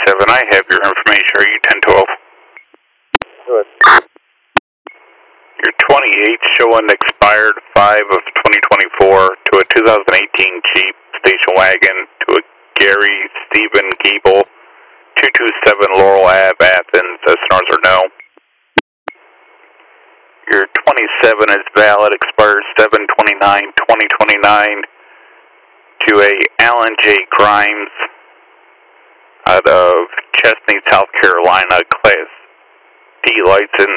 I have your information. Are you 1012? Good. Your 28 showing expired 5 of 2024 to a 2018 Jeep station wagon to a Gary Stephen Gable, 227 Laurel Ave, Athens. SNRs are no. Your 27 is valid, expires 7/29/2029 to a Alan J. Grimes out of Chesney, South Carolina, Class D license.